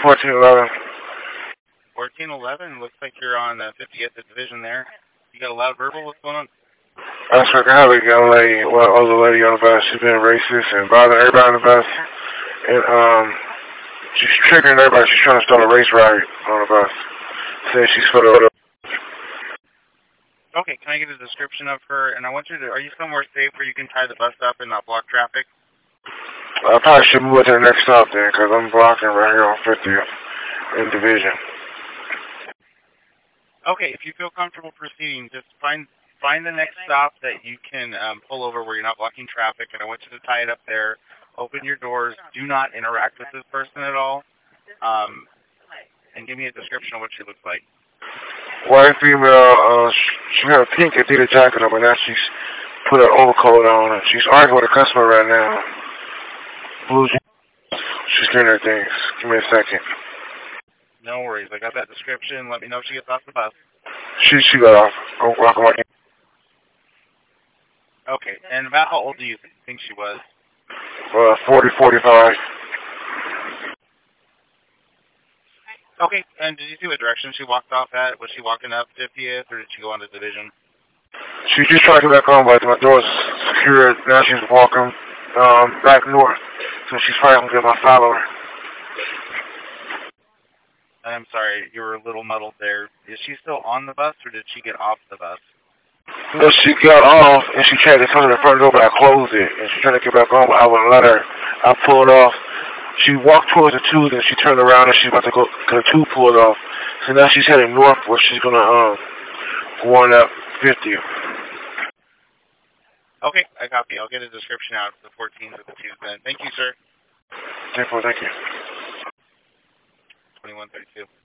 1411. 1411, looks like you're on 50th Division there. You got a loud verbal, what's going on? I was talking to a young lady, older lady on the bus. She's been racist and bothering everybody on the bus. And, she's triggering everybody. She's trying to start a race riot on the bus. Saying she's for the... Okay, can I get a description of her? And I want you to, are you somewhere safe where you can tie the bus up and not block traffic? I probably should move to the next stop then, because I'm blocking right here on 50th in Division. Okay, if you feel comfortable proceeding, just find the next stop that you can pull over where you're not blocking traffic, and I want you to tie it up there. Open your doors. Do not interact with this person at all. And give me a description of what she looks like. White female, she had a pink Adidas jacket on, but now she's put her overcoat on, and she's arguing with a customer right now. Blue jeans. She's doing her things. Give me a second. No worries. I got that description. Let me know if she gets off the bus. She got off. Oh, welcome. Okay. And about how old do you think she was? 40, 45. Okay. And did you see what direction she walked off at? Was she walking up 50th, or did she go on to Division? She's just trying to get back home, but my door's secure. Now she's walking back north. So she's probably going to get my follower. I'm sorry, you were a little muddled there. Is she still on the bus, or did she get off the bus? No, she got off, and she tried to come to the front door, but I closed it. And she's trying to get back home, but I wouldn't let her. I pulled off. She walked towards the tube, and she turned around, and she's about to go, because the tube pulled off. So now she's heading north, where she's going to warn up 50. Okay, I copy. I'll get a description out for the 14th of the tube then. Thank you, sir. Thank you. 2132.